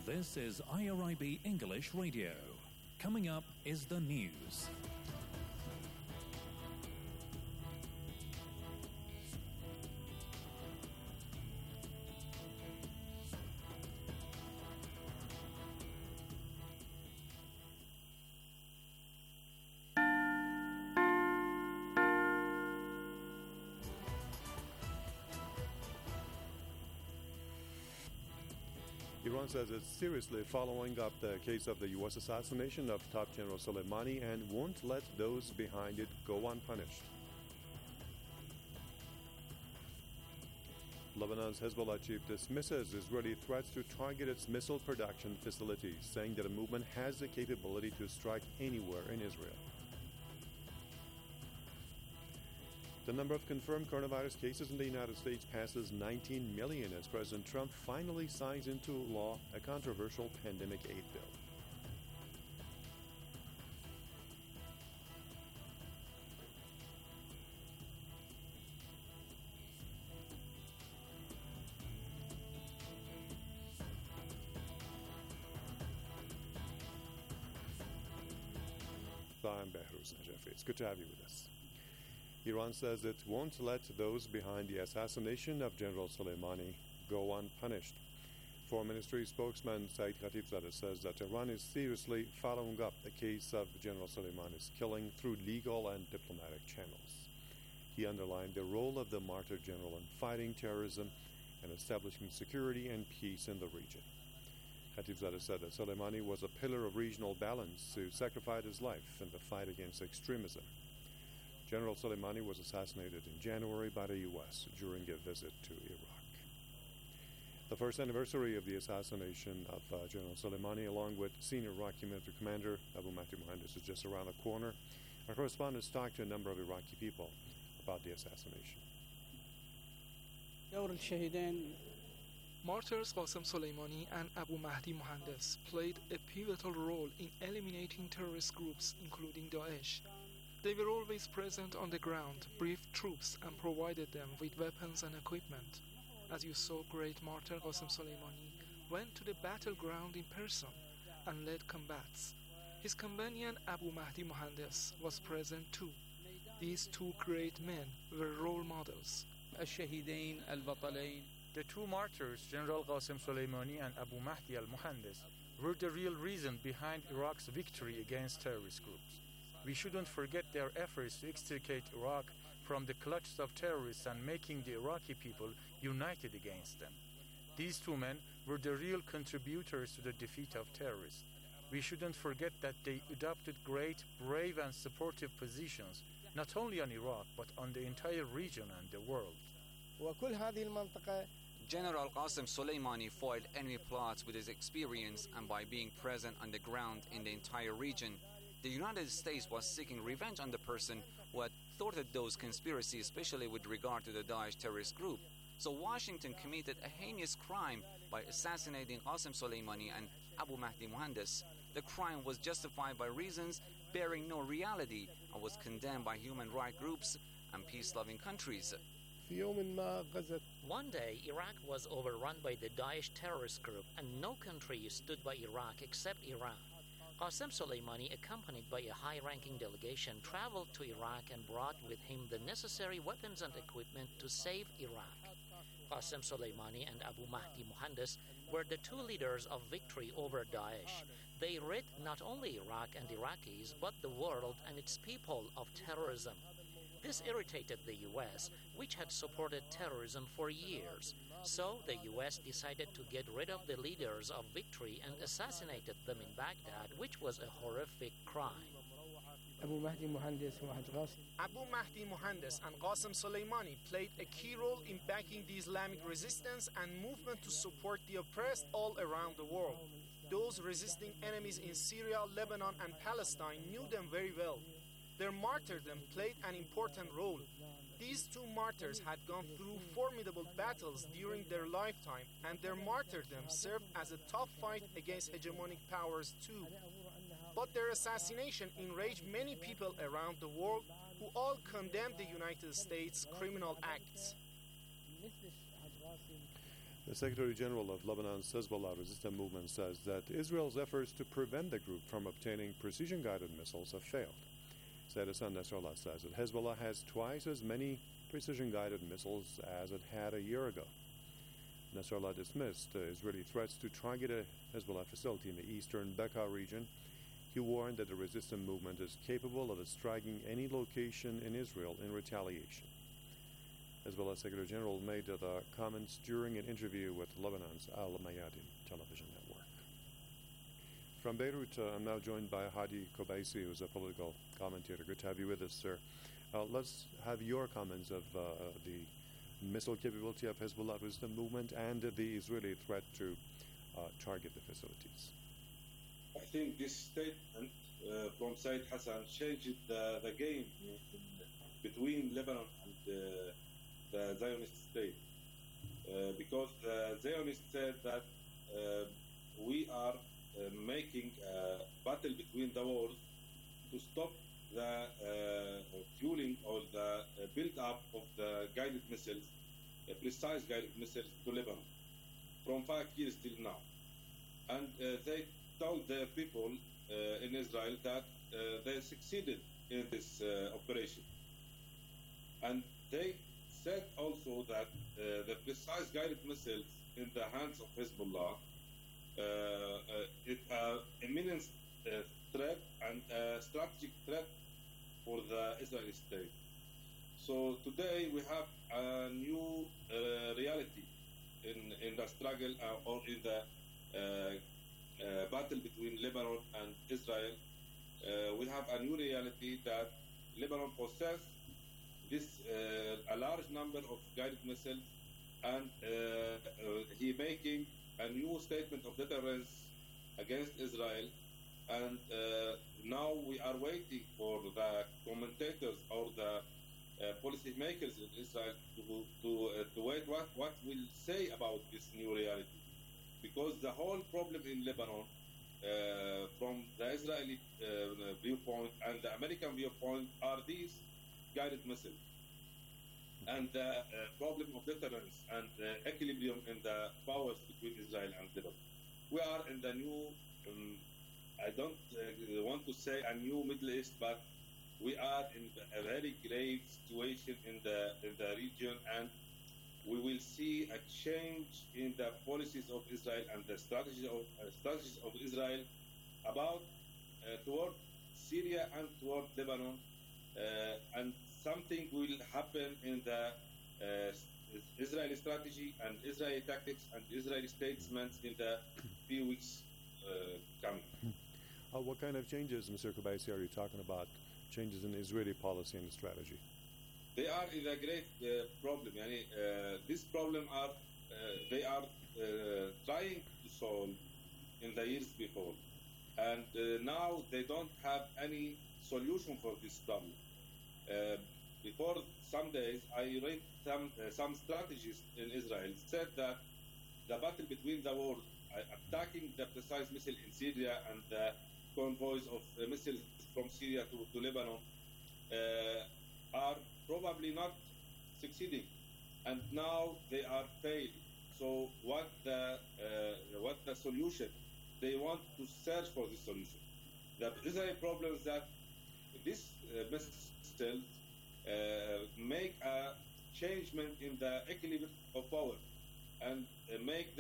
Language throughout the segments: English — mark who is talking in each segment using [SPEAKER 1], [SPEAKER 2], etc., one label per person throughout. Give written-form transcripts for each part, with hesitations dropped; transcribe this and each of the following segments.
[SPEAKER 1] This is IRIB English Radio. Coming up is the news.
[SPEAKER 2] Iran says it's seriously following up the case of the U.S. assassination of top General Soleimani and won't let those behind it go unpunished. Lebanon's Hezbollah chief dismisses Israeli threats to target its missile production facilities, saying that the movement has the capability to strike anywhere in Israel. The number of confirmed coronavirus cases in the United States passes 19 million as President Trump finally signs into law a controversial pandemic aid bill. I'm Behruz Najafi. It's good to have you with us. Iran says it won't let those behind the assassination of General Soleimani go unpunished. Foreign Ministry spokesman Saeed Khatibzadeh says that Iran is seriously following up the case of General Soleimani's killing through legal and diplomatic channels. He underlined the role of the martyr general in fighting terrorism and establishing security and peace in the region. Khatibzadeh said that Soleimani was a pillar of regional balance who sacrificed his life in the fight against extremism. General Soleimani was assassinated in January by the U.S. during a visit to Iraq. The first anniversary of the assassination of General Soleimani, along with senior Iraqi military commander Abu Mahdi Mohandes, is just around the corner. Our correspondents talked to a number of Iraqi people about the assassination.
[SPEAKER 3] Martyrs Qasem Soleimani and Abu Mahdi Mohandes played a pivotal role in eliminating terrorist groups, including Daesh. They were always present on the ground, briefed troops, and provided them with weapons and equipment. As you saw, great martyr Qasem Soleimani went to the battleground in person and led combats. His companion Abu Mahdi Mohandes was present too. These two great men were role models.
[SPEAKER 4] The two martyrs, General Qasem Soleimani and Abu Mahdi al-Mohandes, were the real reason behind Iraq's victory against terrorist groups. We shouldn't forget their efforts to extricate Iraq from the clutches of terrorists and making the Iraqi people united against them. These two men were the real contributors to the defeat of terrorists. We shouldn't forget that they adopted great, brave and supportive positions, not only on Iraq, but on the entire region and the world.
[SPEAKER 5] General Qasem Soleimani foiled enemy plots with his experience and by being present on the ground in the entire region. The United States was seeking revenge on the person who had thwarted those conspiracies, especially with regard to the Daesh terrorist group. So Washington committed a heinous crime by assassinating Qasem Soleimani and Abu Mahdi Mohandes. The crime was justified by reasons bearing no reality and was condemned by human rights groups and peace-loving countries.
[SPEAKER 6] One day, Iraq was overrun by the Daesh terrorist group, and no country stood by Iraq except Iran. Qasem Soleimani, accompanied by a high-ranking delegation, traveled to Iraq and brought with him the necessary weapons and equipment to save Iraq. Qasem Soleimani and Abu Mahdi Mohandes were the two leaders of victory over Daesh. They rid not only Iraq and Iraqis, but the world and its people of terrorism. This irritated the U.S., which had supported terrorism for years. So the U.S. decided to get rid of the leaders of victory and assassinated them in Baghdad, which was a horrific crime.
[SPEAKER 7] Abu Mahdi Mohandes and Qasem Soleimani played a key role in backing the Islamic resistance and movement to support the oppressed all around the world. Those resisting enemies in Syria, Lebanon, and Palestine knew them very well. Their martyrdom played an important role. These two martyrs had gone through formidable battles during their lifetime, and their martyrdom served as a tough fight against hegemonic powers too. But their assassination enraged many people around the world who all condemned the United States' criminal acts.
[SPEAKER 2] The Secretary General of Lebanon's Hezbollah resistance movement says that Israel's efforts to prevent the group from obtaining precision-guided missiles have failed. Said Hassan Nasrallah says that Hezbollah has twice as many precision-guided missiles as it had a year ago. Nasrallah dismissed Israeli threats to target a Hezbollah facility in the eastern Bekaa region. He warned that the resistance movement is capable of striking any location in Israel in retaliation. Hezbollah Secretary General made the comments during an interview with Lebanon's Al Mayadin television network. From Beirut, I'm now joined by Hadi Kobaisi, who's a political commentator. Good to have you with us, sir. Let's have your comments of the missile capability of Hezbollah resistance movement and the Israeli threat to target the facilities.
[SPEAKER 8] I think this statement from Said Hassan changed the game between Lebanon and the Zionist state, because the Zionists said that we are making a battle between the wars to stop the fueling or the build-up of the guided missiles, precise guided missiles to Lebanon from 5 years till now. And they told the people in Israel that they succeeded in this operation. And they said also that the precise guided missiles in the hands of Hezbollah is an imminent threat and a strategic threat for the Israeli state. So today we have a new reality in the struggle or in the battle between Lebanon and Israel. We have a new reality that Lebanon possesses a large number of guided missiles, and he making a new statement of deterrence against Israel. And now we are waiting for the commentators or the policy makers in Israel to wait what will say about this new reality. Because the whole problem in Lebanon, from the Israeli viewpoint and the American viewpoint, are these guided missiles. And the problem of deterrence and equilibrium in the powers between Israel and Lebanon. We are in the new, I don't want to say a new Middle East, but we are in a very grave situation in the region, and we will see a change in the policies of Israel and the strategies of Israel about toward Syria and toward Lebanon, and something will happen in the Israeli strategy and Israeli tactics and Israeli statements in the few weeks coming.
[SPEAKER 2] What kind of changes, Mr. Kobaisi, are you talking about? Changes in Israeli policy and strategy?
[SPEAKER 8] They are in a great problem. This problem they are trying to solve in the years before, and now they don't have any solution for this problem. Before some days, I read some strategists in Israel said that the battle between the wars, attacking the precise missile in Syria and the convoys of missiles from Syria to Lebanon, are probably not succeeding, and now they are failing. So what the solution? They want to search for the solution. The Israeli problem is that this missiles make a changement in the equilibrium of power, and make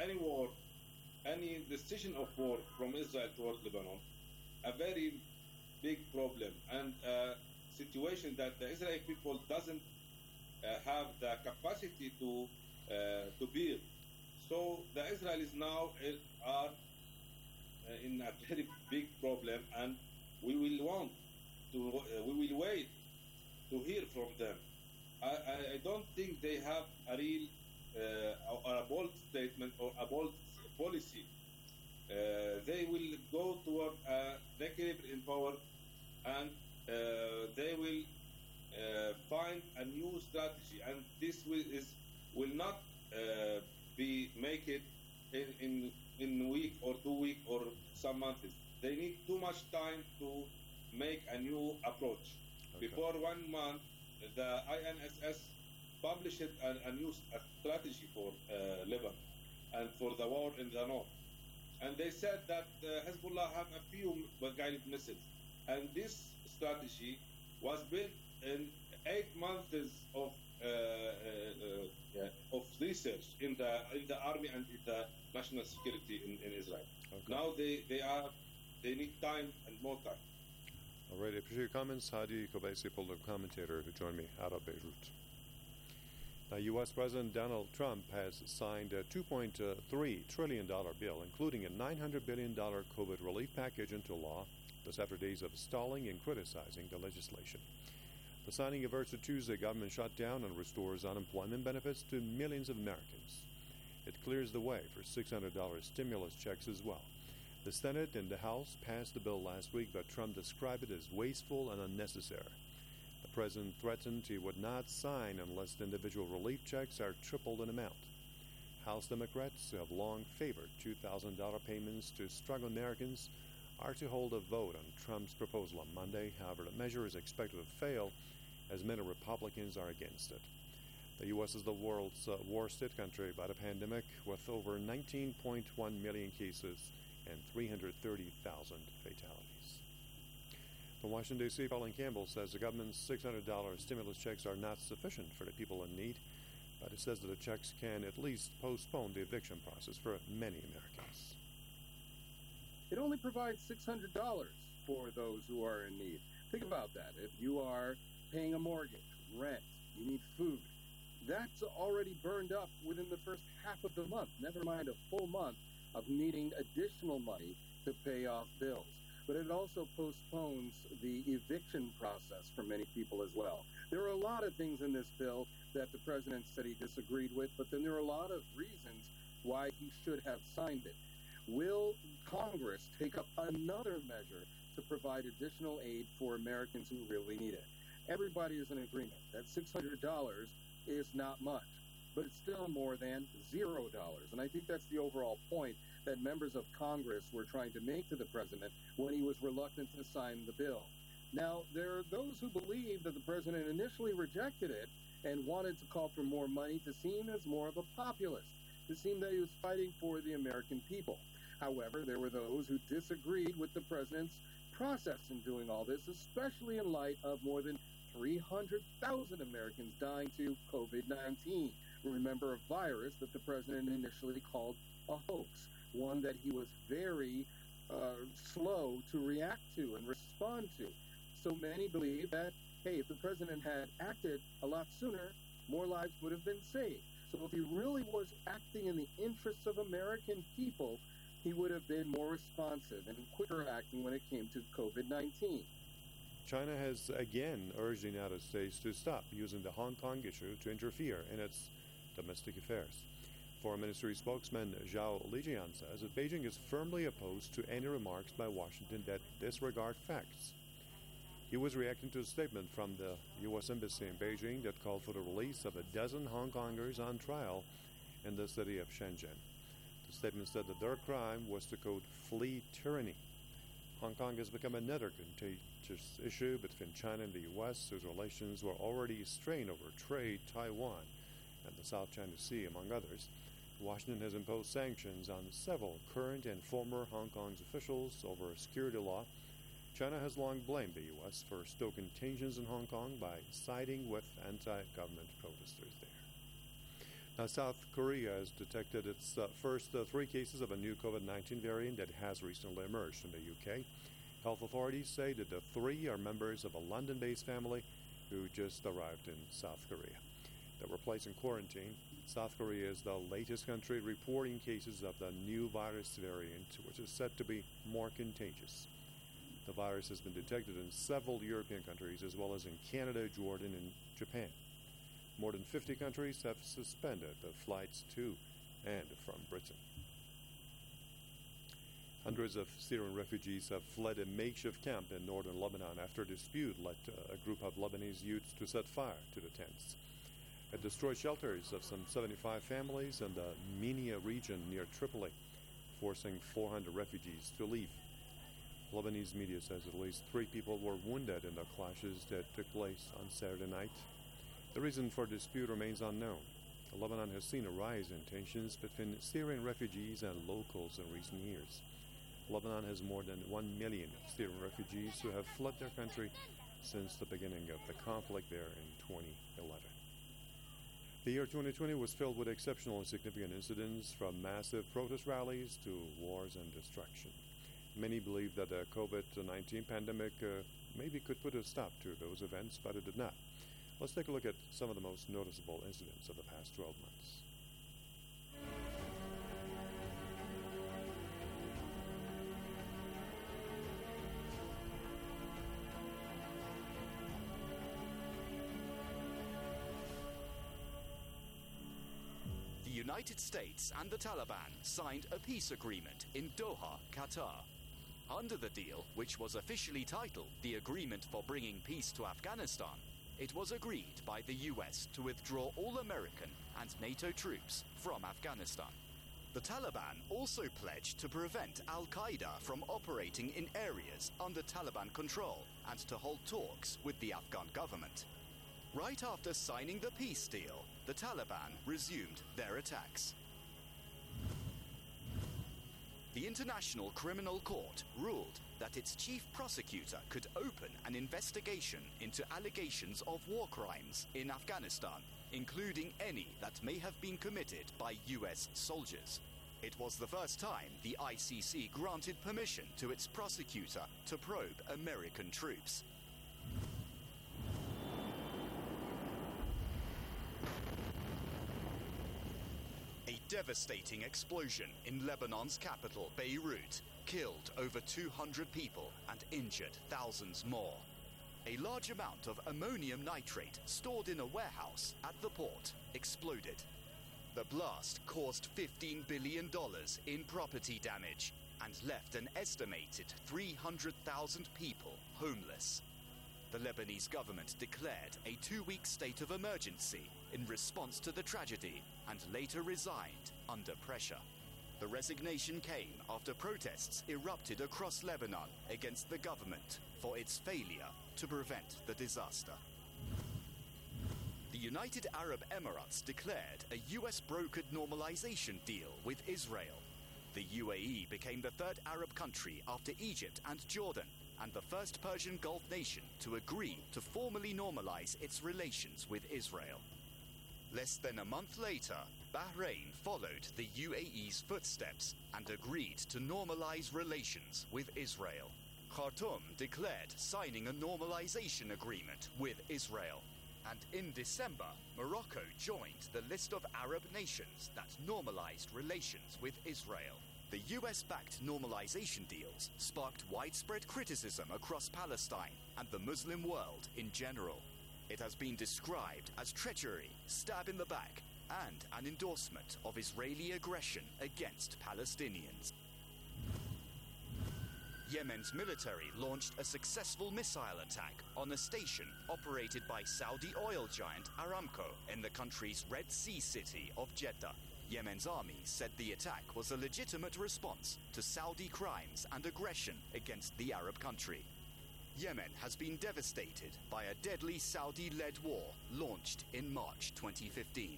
[SPEAKER 8] any decision of war from Israel towards Lebanon a very big problem, and a situation that the Israeli people doesn't have the capacity to bear. So the Israelis now are in a very big problem, and we will wait to hear from them. I don't think they have a real or a bold statement or a bold policy. They will go toward the equilibrium in power, and they will find a new strategy, and this will not make it in week or 2 weeks or some months. They need too much time to make a new approach. Okay. Before 1 month, the INSS published a new strategy for Lebanon. for the war in the north. And they said that Hezbollah have a few guided missiles. And this strategy was built in 8 months of research in the army and in the national security in Israel.
[SPEAKER 2] Okay.
[SPEAKER 8] Now they need time and more time.
[SPEAKER 2] All right, I appreciate your comments. Hadi Kobaisi, political commentator who joined me out of Beirut. Now, U.S. President Donald Trump has signed a $2.3 trillion bill, including a $900 billion COVID relief package, into law. This after days of stalling and criticizing the legislation. The signing averts a Tuesday government shutdown and restores unemployment benefits to millions of Americans. It clears the way for $600 stimulus checks as well. The Senate and the House passed the bill last week, but Trump described it as wasteful and unnecessary. The president threatened he would not sign unless the individual relief checks are tripled in amount. House Democrats, who have long favored $2,000 payments to struggling Americans, are to hold a vote on Trump's proposal on Monday. However, the measure is expected to fail, as many Republicans are against it. The U.S. is the world's worst hit country by the pandemic, with over 19.1 million cases and 330,000 fatalities. From Washington, D.C., Pauline Campbell says the government's $600 stimulus checks are not sufficient for the people in need, but it says that the checks can at least postpone the eviction process for many Americans.
[SPEAKER 9] It only provides $600 for those who are in need. Think about that. If you are paying a mortgage, rent, you need food, that's already burned up within the first half of the month, never mind a full month of needing additional money to pay off bills. But it also postpones the eviction process for many people as well. There are a lot of things in this bill that the president said he disagreed with, but then there are a lot of reasons why he should have signed it. Will Congress take up another measure to provide additional aid for Americans who really need it? Everybody is in agreement that $600 is not much, but it's still more than $0. And I think that's the overall point that members of Congress were trying to make to the president when he was reluctant to sign the bill. Now, there are those who believe that the president initially rejected it and wanted to call for more money to seem as more of a populist, to seem that he was fighting for the American people. However, there were those who disagreed with the president's process in doing all this, especially in light of more than 300,000 Americans dying to COVID-19. Remember, a virus that the president initially called a hoax, one that he was very slow to react to and respond to. So many believe that, hey, if the president had acted a lot sooner, more lives would have been saved. So if he really was acting in the interests of American people, he would have been more responsive and quicker acting when it came to COVID-19.
[SPEAKER 2] China has again urged the United States to stop using the Hong Kong issue to interfere in its domestic affairs. Foreign Ministry spokesman Zhao Lijian says that Beijing is firmly opposed to any remarks by Washington that disregard facts. He was reacting to a statement from the U.S. Embassy in Beijing that called for the release of a dozen Hong Kongers on trial in the city of Shenzhen. The statement said that their crime was to, quote, flee tyranny. Hong Kong has become another contentious issue between China and the U.S., whose relations were already strained over trade, Taiwan, and the South China Sea, among others. Washington has imposed sanctions on several current and former Hong Kong's officials over security law. China has long blamed the U.S. for stoking tensions in Hong Kong by siding with anti-government protesters there. Now, South Korea has detected its first 3 cases of a new COVID-19 variant that has recently emerged in the UK. Health authorities say that the 3 are members of a London-based family who just arrived in South Korea. They were placed in quarantine. South Korea is the latest country reporting cases of the new virus variant, which is said to be more contagious. The virus has been detected in several European countries, as well as in Canada, Jordan, and Japan. More than 50 countries have suspended the flights to and from Britain. Hundreds of Syrian refugees have fled a makeshift camp in northern Lebanon after a dispute led a group of Lebanese youths to set fire to the tents. It destroyed shelters of some 75 families in the Minia region near Tripoli, forcing 400 refugees to leave. Lebanese media says at least 3 people were wounded in the clashes that took place on Saturday night. The reason for the dispute remains unknown. Lebanon has seen a rise in tensions between Syrian refugees and locals in recent years. Lebanon has more than 1 million Syrian refugees who have fled their country since the beginning of the conflict there in 2011. The year 2020 was filled with exceptional and significant incidents, from massive protest rallies to wars and destruction. Many believe that the COVID-19 pandemic maybe could put a stop to those events, but it did not. Let's take a look at some of the most noticeable incidents of the past 12 months.
[SPEAKER 10] The United States and the Taliban signed a peace agreement in Doha, Qatar. Under the deal, which was officially titled the Agreement for Bringing Peace to Afghanistan, it was agreed by the US to withdraw all American and NATO troops from Afghanistan. The Taliban also pledged to prevent Al-Qaeda from operating in areas under Taliban control and to hold talks with the Afghan government. Right after signing the peace deal, the Taliban resumed their attacks. The International Criminal Court ruled that its chief prosecutor could open an investigation into allegations of war crimes in Afghanistan, including any that may have been committed by US soldiers. It was the first time the ICC granted permission to its prosecutor to probe American troops. A devastating explosion in Lebanon's capital, Beirut, killed over 200 people and injured thousands more. A large amount of ammonium nitrate stored in a warehouse at the port exploded. The blast caused $15 billion in property damage and left an estimated 300,000 people homeless. The Lebanese government declared a 2-week state of emergency in response to the tragedy and later resigned under pressure. The resignation came after protests erupted across Lebanon against the government for its failure to prevent the disaster. The United Arab Emirates declared a US-brokered normalization deal with Israel. The UAE became the third Arab country after Egypt and Jordan, and the first Persian Gulf nation to agree to formally normalize its relations with Israel. Less than a month later, Bahrain followed the UAE's footsteps and agreed to normalize relations with Israel. Khartoum declared signing a normalization agreement with Israel. And in December, Morocco joined the list of Arab nations that normalized relations with Israel. The US-backed normalization deals sparked widespread criticism across Palestine and the Muslim world in general. It has been described as treachery, stab in the back, and an endorsement of Israeli aggression against Palestinians. Yemen's military launched a successful missile attack on a station operated by Saudi oil giant Aramco in the country's Red Sea city of Jeddah. Yemen's army said the attack was a legitimate response to Saudi crimes and aggression against the Arab country. Yemen has been devastated by a deadly Saudi-led war launched in March 2015.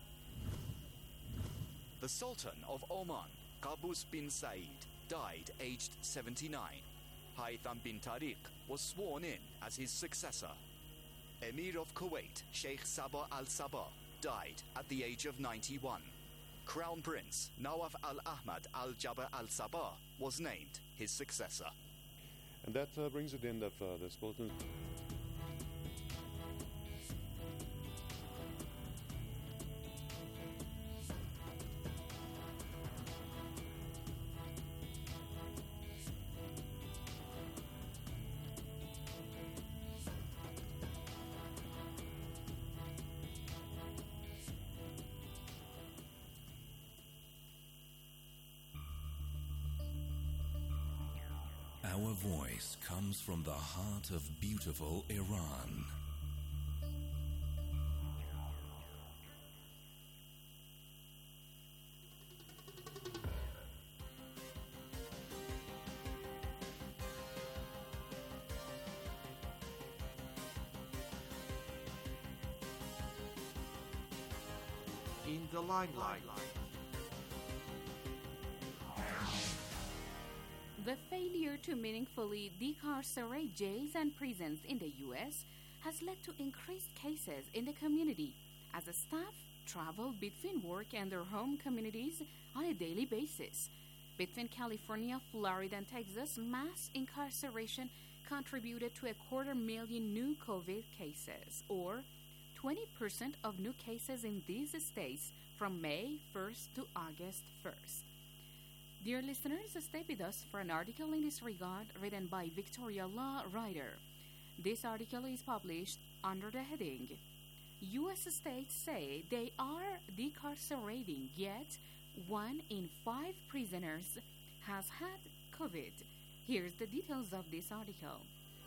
[SPEAKER 10] The Sultan of Oman, Qaboos bin Said, died aged 79. Haytham bin Tariq was sworn in as his successor. Emir of Kuwait, Sheikh Sabah al-Sabah, died at the age of 91. Crown Prince Nawaf al-Ahmad al-Jabr al-Sabah was named his successor.
[SPEAKER 2] And that brings it to the end of this bulletin.
[SPEAKER 1] Our voice comes from the heart of beautiful Iran.
[SPEAKER 11] the limelight.
[SPEAKER 12] The failure to meaningfully decarcerate jails and prisons in the U.S. has led to increased cases in the community as the staff travel between work and their home communities on a daily basis. Between California, Florida, and Texas, mass incarceration contributed to 250,000 new COVID cases, or 20% of new cases in these states from May 1st to August 1st. Dear listeners, stay with us for an article in this regard written by Victoria Law Writer. This article is published under the heading, U.S. states say they are decarcerating, yet 1 in 5 prisoners has had COVID. Here's the details of this article.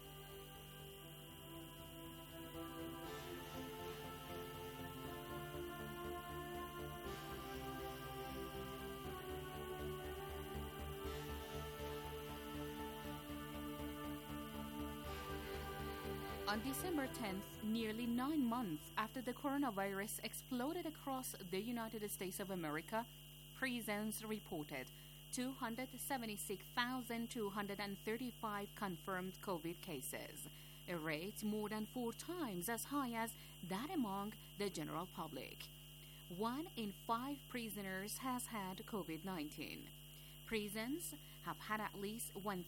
[SPEAKER 12] On December 10th, nearly 9 months after the coronavirus exploded across the United States of America, prisons reported 276,235 confirmed COVID cases, a rate more than 4 times as high as that among the general public. 1 in 5 prisoners has had COVID-19. Prisons have had at least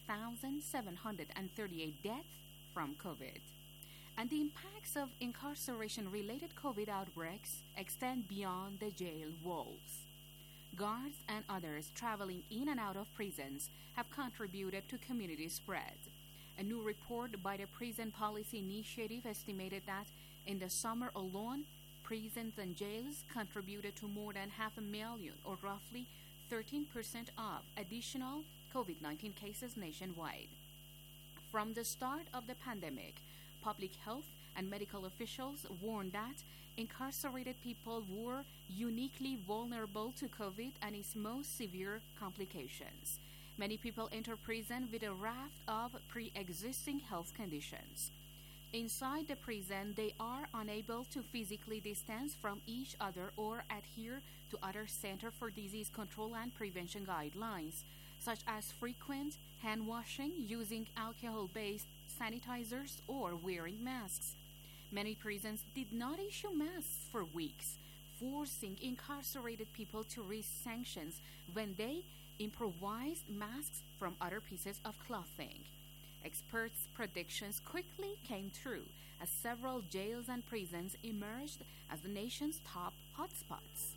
[SPEAKER 12] 1,738 deaths from COVID. And the impacts of incarceration-related COVID outbreaks extend beyond the jail walls. Guards and others traveling in and out of prisons have contributed to community spread. A new report by the Prison Policy Initiative estimated that in the summer alone, prisons and jails contributed to more than 500,000, or roughly 13% of additional COVID-19 cases nationwide. From the start of the pandemic, public health and medical officials warned that incarcerated people were uniquely vulnerable to COVID and its most severe complications. Many people enter prison with a raft of pre-existing health conditions. Inside the prison, they are unable to physically distance from each other or adhere to other Center for Disease Control and Prevention guidelines, such as frequent hand washing, using alcohol-based sanitizers, or wearing masks. Many prisons did not issue masks for weeks, forcing incarcerated people to risk sanctions when they improvised masks from other pieces of clothing. Experts' predictions quickly came true as several jails and prisons emerged as the nation's top hotspots.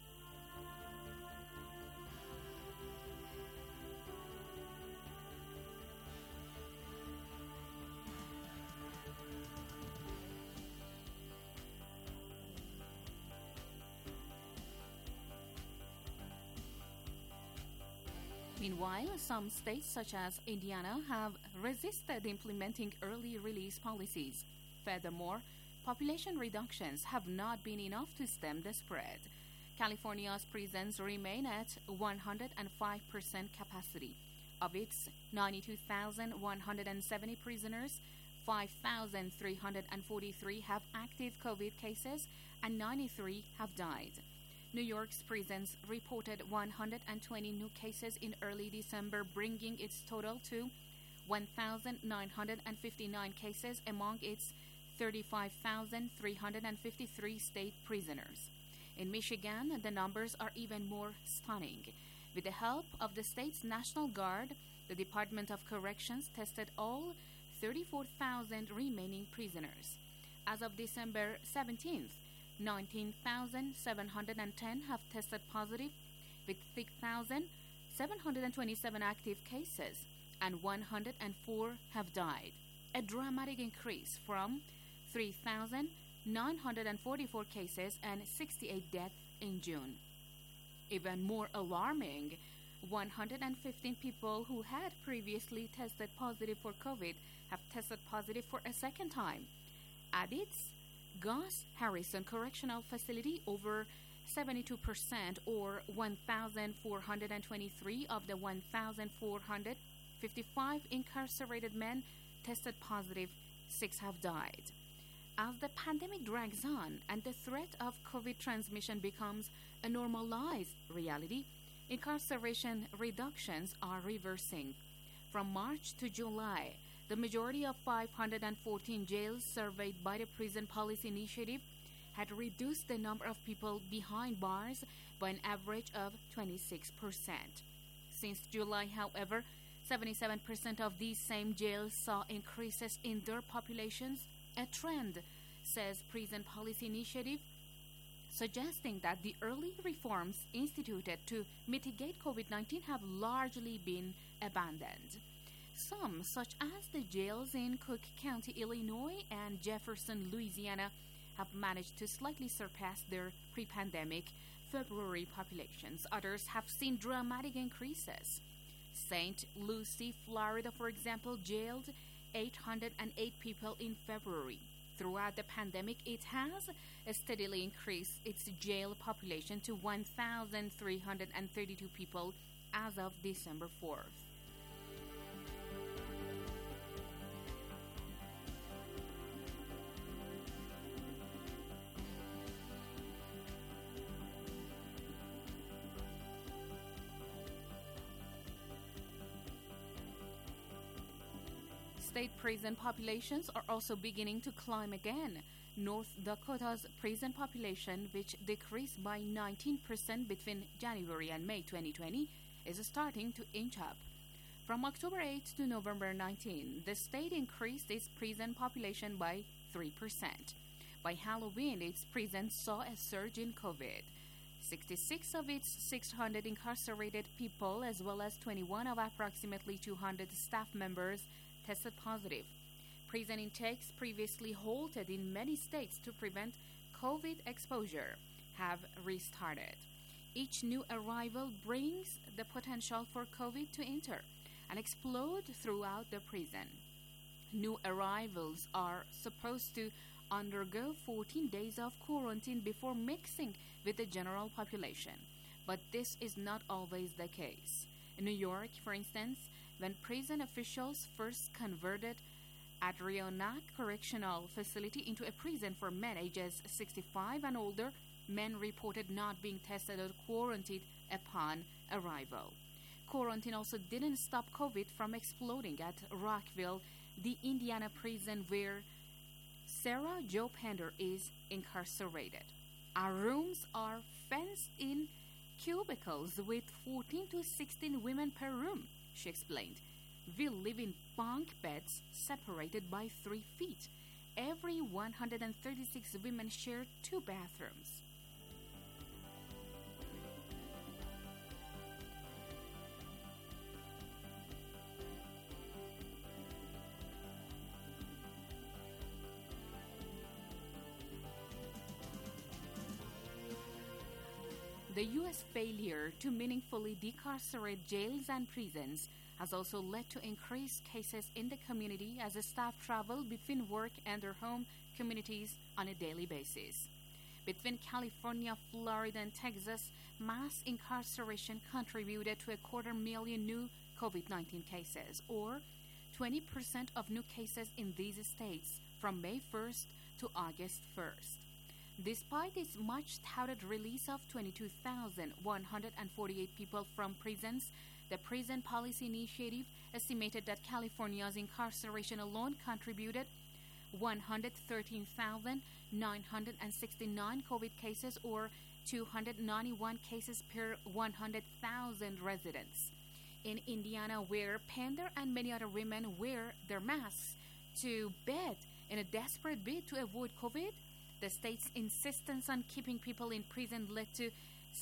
[SPEAKER 12] Meanwhile, some states such as Indiana have resisted implementing early release policies. Furthermore, population reductions have not been enough to stem the spread. California's prisons remain at 105% capacity. Of its 92,170 prisoners, 5,343 have active COVID cases and 93 have died. New York's prisons reported 120 new cases in early December, bringing its total to 1,959 cases among its 35,353 state prisoners. In Michigan, the numbers are even more stunning. With the help of the state's National Guard, the Department of Corrections tested all 34,000 remaining prisoners. As of December 17th, 19,710 have tested positive, with 6,727 active cases, and 104 have died, a dramatic increase from 3,944 cases and 68 deaths in June. Even more alarming, 115 people who had previously tested positive for COVID have tested positive for a second time. At its Gus Harrison Correctional Facility, over 72%, or 1,423 of the 1,455 incarcerated men tested positive, 6 have died. As the pandemic drags on and the threat of COVID transmission becomes a normalized reality, incarceration reductions are reversing. From March to July, the majority of 514 jails surveyed by the Prison Policy Initiative had reduced the number of people behind bars by an average of 26%. Since July, however, 77% of these same jails saw increases in their populations, a trend, says Prison Policy Initiative, suggesting that the early reforms instituted to mitigate COVID-19 have largely been abandoned. Some, such as the jails in Cook County, Illinois and Jefferson, Louisiana, have managed to slightly surpass their pre-pandemic February populations. Others have seen dramatic increases. St. Lucie, Florida, for example, jailed 808 people in February. Throughout the pandemic, it has steadily increased its jail population to 1,332 people as of December 4th. State prison populations are also beginning to climb again. North Dakota's prison population, which decreased by 19% between January and May 2020, is starting to inch up. From October 8 to November 19, the state increased its prison population by 3%. By Halloween, its prisons saw a surge in COVID. 66 of its 600 incarcerated people, as well as 21 of approximately 200 staff members, tested positive. Prison intakes, previously halted in many states to prevent COVID exposure, have restarted. Each new arrival brings the potential for COVID to enter and explode throughout the prison. New arrivals are supposed to undergo 14 days of quarantine before mixing with the general population, but this is not always the case. In New York, for instance, when prison officials first converted Adirondack Correctional Facility into a prison for men ages 65 and older, men reported not being tested or quarantined upon arrival. Quarantine also didn't stop COVID from exploding at Rockville, the Indiana prison where Sarah Jo Pender is incarcerated. Our rooms are fenced-in cubicles with 14 to 16 women per room, she explained. We live in bunk beds separated by 3 feet. Every 136 women share 2 bathrooms. The U.S. failure to meaningfully decarcerate jails and prisons has also led to increased cases in the community as the staff travel between work and their home communities on a daily basis. Between California, Florida, and Texas, mass incarceration contributed to 250,000 new COVID-19 cases, or 20% of new cases in these states from May 1st to August 1st. Despite its much-touted release of 22,148 people from prisons, the Prison Policy Initiative estimated that California's incarceration alone contributed 113,969 COVID cases, or 291 cases per 100,000 residents. In Indiana, where Pender and many other women wear their masks to bed in a desperate bid to avoid COVID, the state's insistence on keeping people in prison led to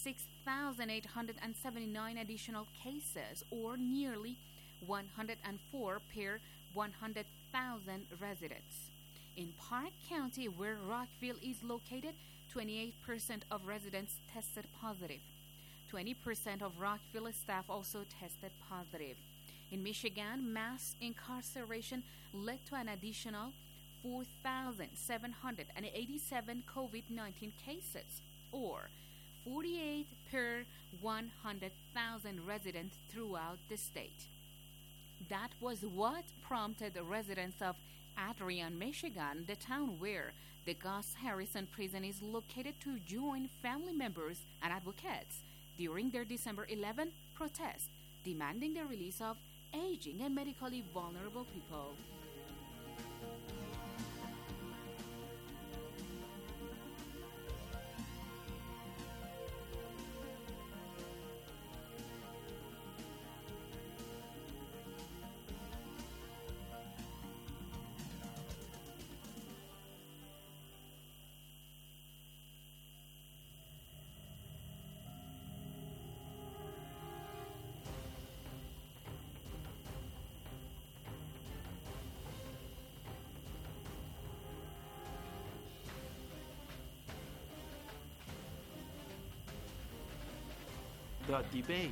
[SPEAKER 12] 6,879 additional cases, or nearly 104 per 100,000 residents. In Park County, where Rockville is located, 28% of residents tested positive. 20% of Rockville staff also tested positive. In Michigan, mass incarceration led to an additional 4,787 COVID-19 cases, or 48 per 100,000 residents throughout the state. That was what prompted the residents of at Ryan, Michigan, the town where the Gus Harrison prison is located, to join family members and advocates during their December 11 protest, demanding the release of aging and medically vulnerable people.
[SPEAKER 11] The debate.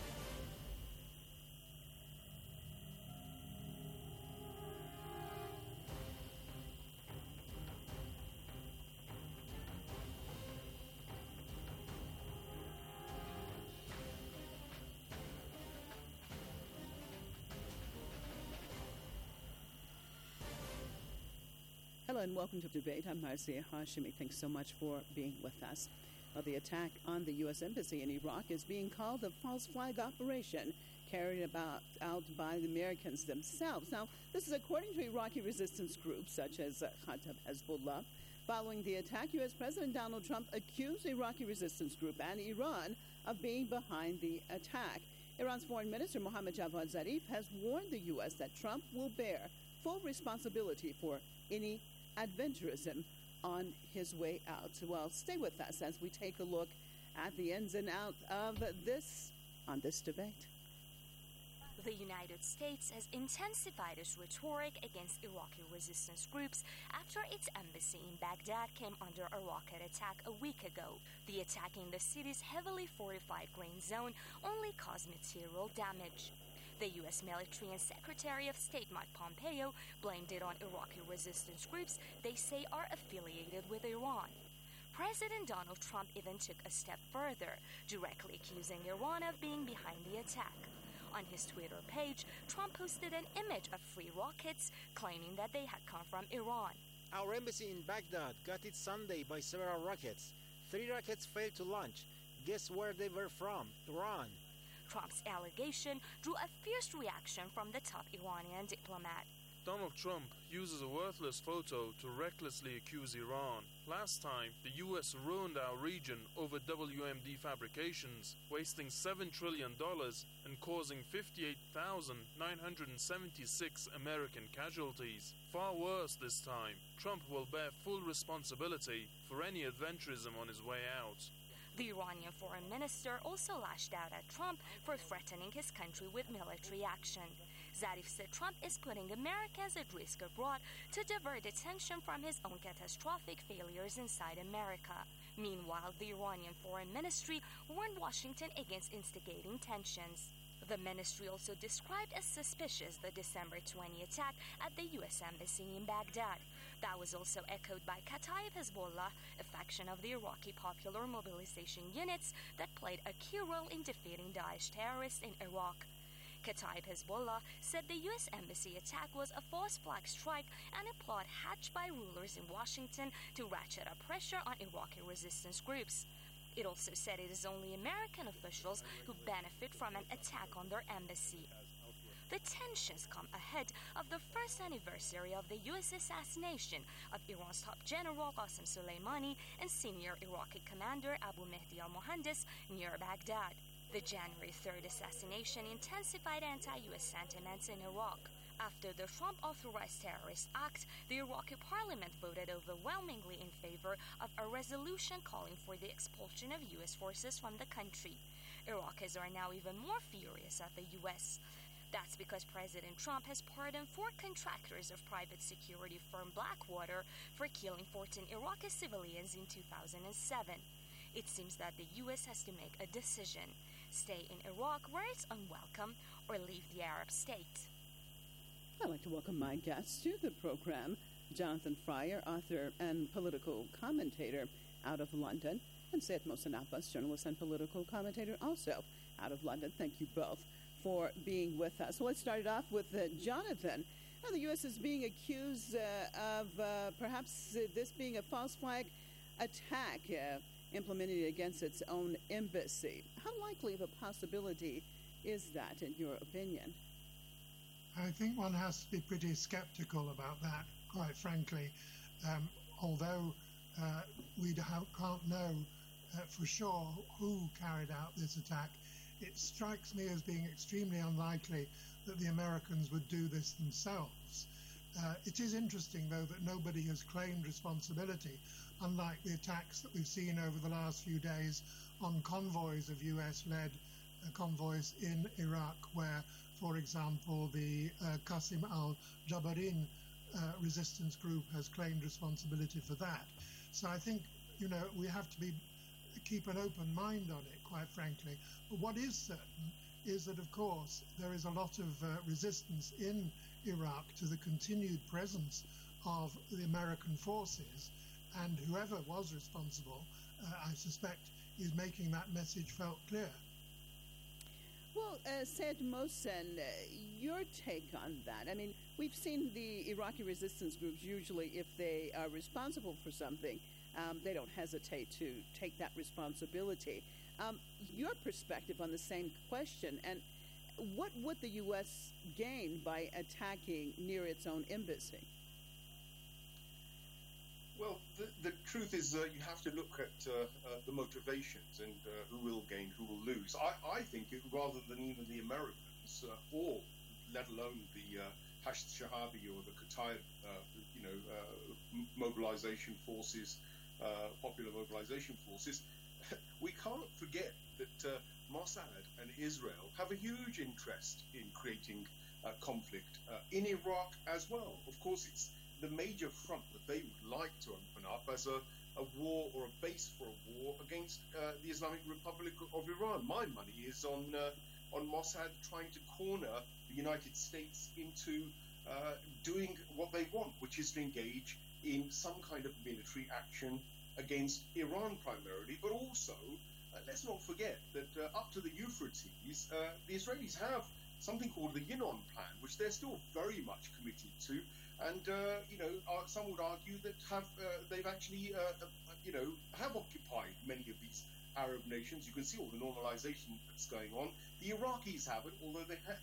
[SPEAKER 13] Hello and welcome to Debate. I'm Marcia Hashimi. Thanks so much for being with us. Well, the attack on the U.S. Embassy in Iraq is being called a false flag operation carried out by the Americans themselves. Now, this is according to Iraqi resistance groups such as Kataib Hezbollah. Following the attack, U.S. President Donald Trump accused the Iraqi resistance group and Iran of being behind the attack. Iran's Foreign Minister Mohammad Javad Zarif has warned the U.S. that Trump will bear full responsibility for any adventurism on his way out. Well, stay with us as we take a look at the ins and outs of this on this debate.
[SPEAKER 14] The United States has intensified its rhetoric against Iraqi resistance groups after its embassy in Baghdad came under a rocket attack a week ago. The attack in the city's heavily fortified grain zone only caused material damage. The U.S. military and Secretary of State Mike Pompeo blamed it on Iraqi resistance groups they say are affiliated with Iran. President Donald Trump even took a step further, directly accusing Iran of being behind the attack. On his Twitter page, Trump posted an image of 3 rockets, claiming that they had come from Iran.
[SPEAKER 15] Our embassy in Baghdad got hit Sunday by several rockets. 3 rockets failed to launch. Guess where they were from? Iran.
[SPEAKER 14] Trump's allegation drew a fierce reaction from the top Iranian diplomat.
[SPEAKER 3] Donald Trump uses a worthless photo to recklessly accuse Iran. Last time, the U.S. ruined our region over WMD fabrications, wasting $7 trillion and causing 58,976 American casualties. Far worse this time, Trump will bear full responsibility for any adventurism on his way out.
[SPEAKER 14] The Iranian foreign minister also lashed out at Trump for threatening his country with military action. Zarif said Trump is putting Americans at risk abroad to divert attention from his own catastrophic failures inside America. Meanwhile, the Iranian foreign ministry warned Washington against instigating tensions. The ministry also described as suspicious the December 20 attack at the U.S. Embassy in Baghdad. That was also echoed by Kataib Hezbollah, a faction of the Iraqi Popular Mobilization Units that played a key role in defeating Daesh terrorists in Iraq. Kataib Hezbollah said the U.S. Embassy attack was a false flag strike and a plot hatched by rulers in Washington to ratchet up pressure on Iraqi resistance groups. It also said it is only American officials who benefit from an attack on their embassy. The tensions come ahead of the first anniversary of the U.S. assassination of Iran's top general Qasem Soleimani and senior Iraqi commander Abu Mahdi al-Mohandes near Baghdad. The January 3rd assassination intensified anti-U.S. sentiments in Iraq. After the Trump-authorized terrorist act, the Iraqi parliament voted overwhelmingly in favor of a resolution calling for the expulsion of U.S. forces from the country. Iraqis are now even more furious at the U.S. That's because President Trump has pardoned 4 contractors of private security firm Blackwater for killing 14 Iraqi civilians in 2007. It seems that the U.S. has to make a decision: stay in Iraq where it's unwelcome, or leave the Arab state.
[SPEAKER 13] I'd like to welcome my guests to the program, Jonathan Fryer, author and political commentator out of London, and Syed Mohsen Abbas, journalist and political commentator also out of London. Thank you both for being with us. So let's start it off with Jonathan. Now, the U.S. is being accused of perhaps this being a false flag attack implemented against its own embassy. How likely of a possibility is that, in your opinion?
[SPEAKER 16] I think one has to be pretty skeptical about that, quite frankly. Although we can't know for sure who carried out this attack, it strikes me as being extremely unlikely that the Americans would do this themselves. It is interesting, though, that nobody has claimed responsibility, unlike the attacks that we've seen over the last few days on convoys of US-led convoys in Iraq, where, for example, the Qasim al-Jabarin resistance group has claimed responsibility for that. So I think, we have to keep an open mind on it, quite frankly. But what is certain is that, of course, there is a lot of resistance in Iraq to the continued presence of the American forces, and whoever was responsible, I suspect, is making that message felt clear.
[SPEAKER 13] Well, Said Mohsen, your take on that? I mean, we've seen the Iraqi resistance groups, usually if they are responsible for something, they don't hesitate to take that responsibility. Your perspective on the same question, and what would the U.S. gain by attacking near its own embassy?
[SPEAKER 17] Well, the truth is you have to look at the motivations and who will gain, who will lose. I think rather than even the Americans, or let alone the Hashd Shahabi or the Kataib, mobilization forces, popular mobilization forces, we can't forget that Mossad and Israel have a huge interest in creating conflict in Iraq as well. Of course, it's the major front that they would like to open up as a war or a base for a war against the Islamic Republic of Iran. My money is on Mossad trying to corner the United States into doing what they want, which is to engage in some kind of military action against Iran primarily, but also let's not forget that up to the Euphrates, the Israelis have something called the Yinon Plan, which they're still very much committed to. And some would argue that they've actually have occupied many of these Arab nations. You can see all the normalization that's going on. The Iraqis haven't, although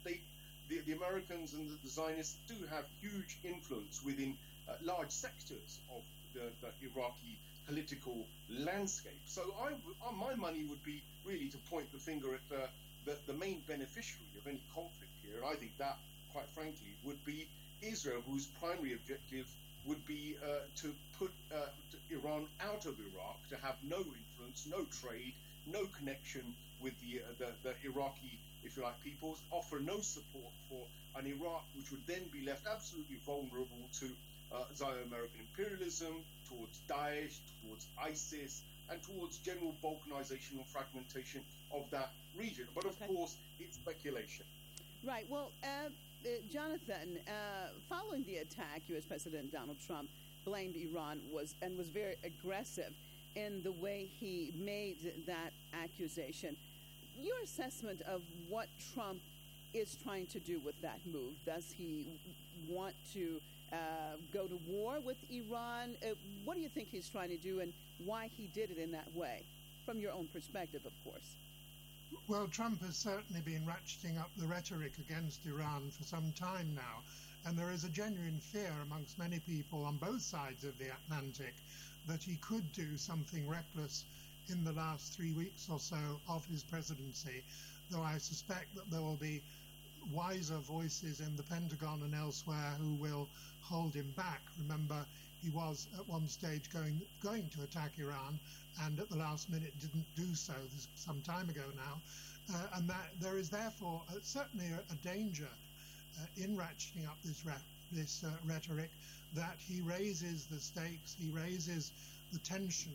[SPEAKER 17] the Americans and the Zionists do have huge influence within large sectors of the Iraqi political landscape. So my money would be really to point the finger at the main beneficiary of any conflict here, and I think that, quite frankly, would be Israel, whose primary objective would be to put Iran out of Iraq, to have no influence, no trade, no connection with the Iraqi, if you like, peoples, offer no support for an Iraq which would then be left absolutely vulnerable to Zio-American imperialism, towards Daesh, towards ISIS, and towards general balkanization and fragmentation of that region. But of course, it's speculation.
[SPEAKER 13] Right. Well, Jonathan, following the attack, U.S. President Donald Trump blamed Iran was very aggressive in the way he made that accusation. Your assessment of what Trump is trying to do with that move? Does he want to go to war with Iran? What do you think he's trying to do, and why he did it in that way, from your own perspective, of course?
[SPEAKER 16] Well, Trump has certainly been ratcheting up the rhetoric against Iran for some time now, and there is a genuine fear amongst many people on both sides of the Atlantic that he could do something reckless in the last 3 weeks or so of his presidency, though I suspect that there will be wiser voices in the Pentagon and elsewhere who will hold him back. Remember, he was at one stage going to attack Iran, and at the last minute didn't do so. This is some time ago now, and that there is therefore certainly a danger in ratcheting up this rhetoric, that he raises the stakes, he raises the tension,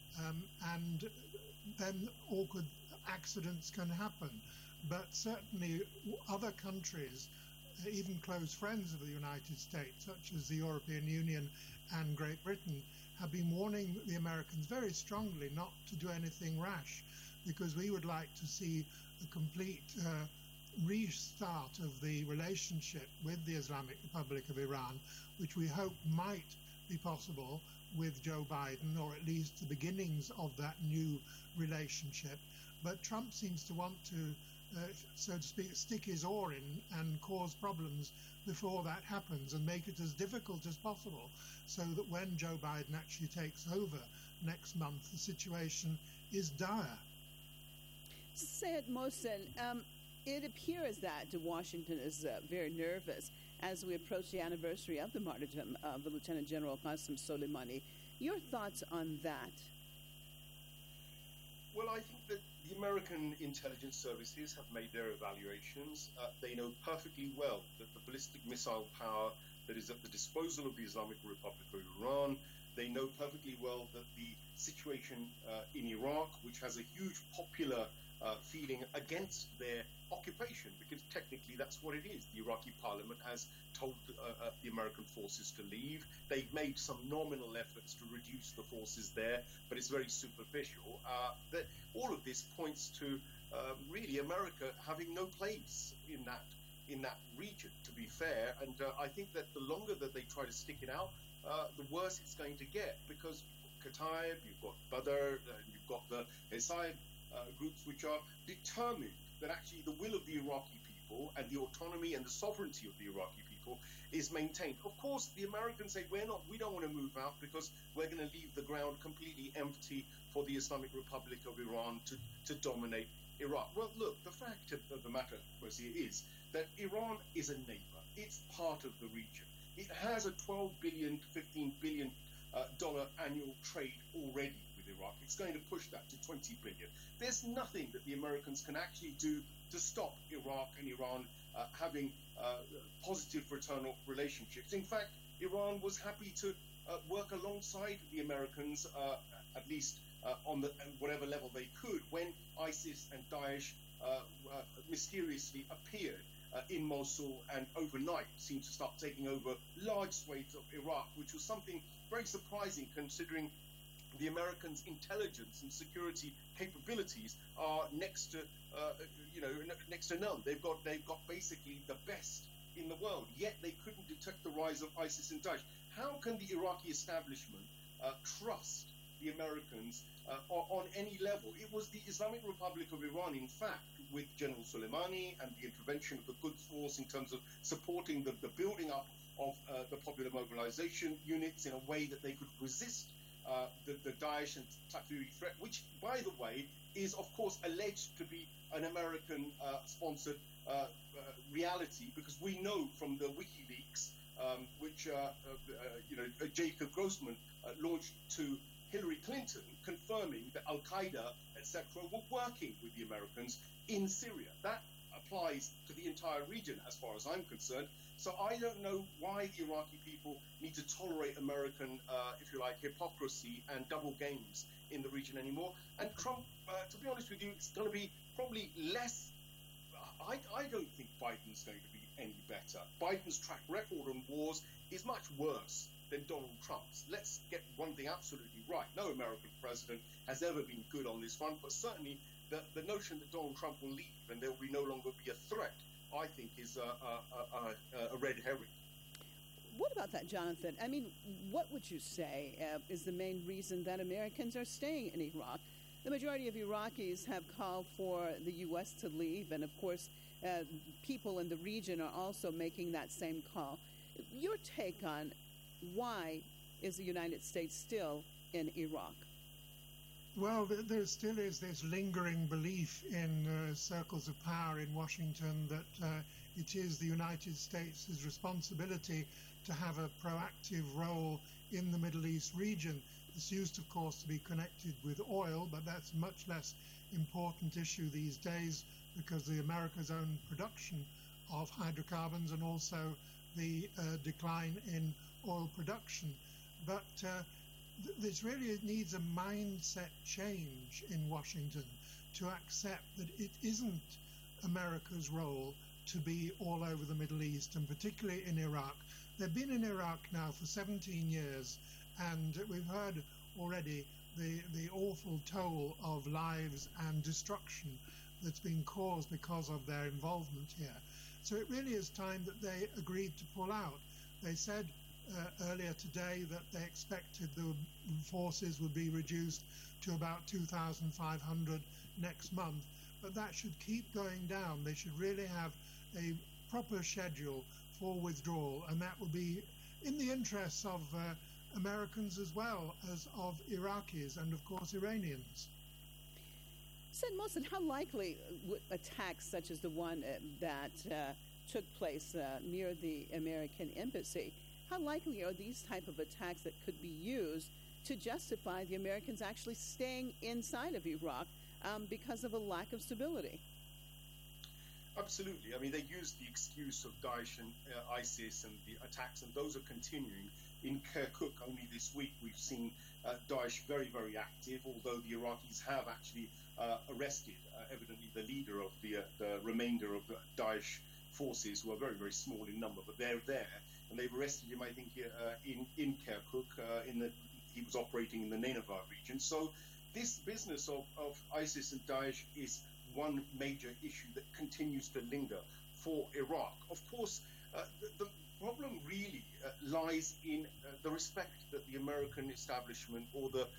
[SPEAKER 16] and then awkward accidents can happen. But certainly other countries, even close friends of the United States, such as the European Union and Great Britain, have been warning the Americans very strongly not to do anything rash, because we would like to see a complete restart of the relationship with the Islamic Republic of Iran, which we hope might be possible with Joe Biden, or at least the beginnings of that new relationship. But Trump seems to want to, so to speak, stick his oar in and cause problems before that happens and make it as difficult as possible, so that when Joe Biden actually takes over next month, the situation is dire.
[SPEAKER 13] Syed Mohsen, it appears that Washington is very nervous as we approach the anniversary of the martyrdom of Lieutenant General Qasem Soleimani. Your thoughts on that?
[SPEAKER 17] Well, I think that the American intelligence services have made their evaluations. They know perfectly well that the ballistic missile power that is at the disposal of the Islamic Republic of Iran, they know perfectly well that the situation in Iraq, which has a huge popular feeling against their occupation, because technically that's what it is. The Iraqi parliament has told the American forces to leave. They've made some nominal efforts to reduce the forces there, but it's very superficial. All of this points to really America having no place in that region, to be fair. And I think that the longer that they try to stick it out, the worse it's going to get, because Kataib, you've got Badr, you've got the Hezbollah groups which are determined that actually the will of the Iraqi people and the autonomy and the sovereignty of the Iraqi people is maintained. Of course, the Americans say we don't want to move out because we're going to leave the ground completely empty for the Islamic Republic of Iran to dominate Iraq. Well, look, the fact of the matter, Wazir, is that Iran is a neighbor. It's part of the region. It has a $12 billion to $15 billion annual trade already with Iraq. It's going to push that to $20 billion. There's nothing that the Americans can actually do to stop Iraq and Iran having positive fraternal relationships. In fact, Iran was happy to work alongside the Americans, at least on whatever level they could, when ISIS and Daesh mysteriously appeared in Mosul and overnight seemed to start taking over large swathes of Iraq, which was something very surprising considering the Americans' intelligence and security capabilities are next to none. They've got basically the best in the world, yet they couldn't detect the rise of ISIS and Daesh. How can the Iraqi establishment trust the Americans on any level? It was the Islamic Republic of Iran, in fact, with General Soleimani and the intervention of the Quds Force in terms of supporting the building up of the popular mobilization units in a way that they could resist the Daesh and Takfiri threat, which, by the way, is, of course, alleged to be an American-sponsored reality, because we know from the WikiLeaks, which Jacob Grossman launched to Hillary Clinton, confirming that Al-Qaeda, etc., were working with the Americans in Syria. That applies to the entire region, as far as I'm concerned. So I don't know why the Iraqi people need to tolerate American, if you like, hypocrisy and double games in the region anymore. And Trump, to be honest with you, it's going to be probably less. I don't think Biden's going to be any better. Biden's track record on wars is much worse than Donald Trump's. Let's get one thing absolutely right. No American president has ever been good on this front, but certainly the notion that Donald Trump will leave and there will no longer be a threat, I think, is a red herring.
[SPEAKER 13] What about that, Jonathan? I mean, what would you say is the main reason that Americans are staying in Iraq? The majority of Iraqis have called for the U.S. to leave, and of course, people in the region are also making that same call. Your take on why is the United States still in Iraq?
[SPEAKER 16] Well, there still is this lingering belief in circles of power in Washington that it is the United States' responsibility to have a proactive role in the Middle East region. This used, of course, to be connected with oil, but that's a much less important issue these days because of America's own production of hydrocarbons and also the decline in oil production. But this really needs a mindset change in Washington to accept that it isn't America's role to be all over the Middle East, and particularly in Iraq. They've been in Iraq now for 17 years, and we've heard already the awful toll of lives and destruction that's been caused because of their involvement here. So it really is time that they agreed to pull out. They said earlier today that they expected the forces would be reduced to about 2,500 next month, but that should keep going down. They should really have a proper schedule for withdrawal, and that will be in the interests of Americans as well as of Iraqis and, of course, Iranians.
[SPEAKER 13] Said Mohsen, how likely would attacks such as the one that took place near the American embassy, how likely are these type of attacks that could be used to justify the Americans actually staying inside of Iraq because of a lack of stability?
[SPEAKER 17] Absolutely. I mean, they used the excuse of Daesh and ISIS and the attacks, and those are continuing. In Kirkuk, only this week, we've seen Daesh very, very active, although the Iraqis have actually arrested, evidently, the leader of the remainder of the Daesh forces, who are very, very small in number, but they're there. And they've arrested him, I think, in Kirkuk. He was operating in the Nineveh region. So this business of ISIS and Daesh is one major issue that continues to linger for Iraq. Of course, the problem really lies in the respect that the American establishment or the